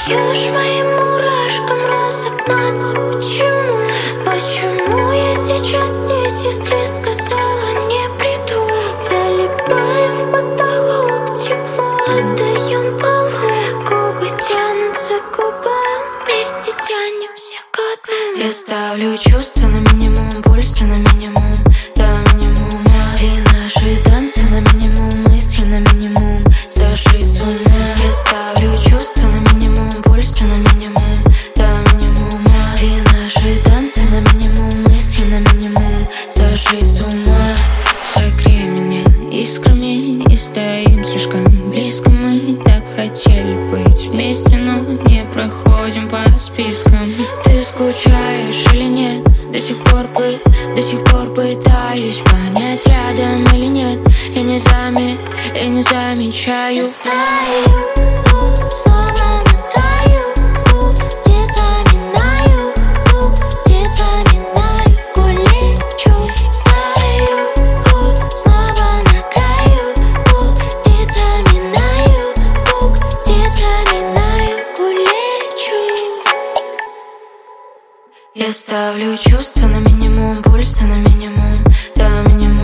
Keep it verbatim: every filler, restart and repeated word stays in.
даешь моим мурашкам разогнаться. Почему? Почему я сейчас здесь, если сказала не приду? Залипаем в потолок, тепло отдаем полу. Губы тянутся к губам, вместе тянемся ко дну. Я ставлю чувства на минимум, пульса на минимум, до минимума. И наши танцы на минимум, мысли на минимум, сошли с ума. Я ставлю чувства на минимум, пульса на минимум, до минимума. И наши танцы на минимум, мысли на минимум, сошли с ума. Согрей меня искрами и стоим слишком близко. Мы так хотели быть вместе, но не проходим по спискам. Ты скучаешь или нет? До сих пор, бы, до сих пор пытаюсь понять, рядом или нет. Я не зами, я не замечаю. Я стою, снова на краю, где заминаю, где заминаю, гулечу. Стою, снова на краю, где заминаю, где заминаю, гулечу. Я ставлю чувства на минимум, пульса на минимум, до минимума.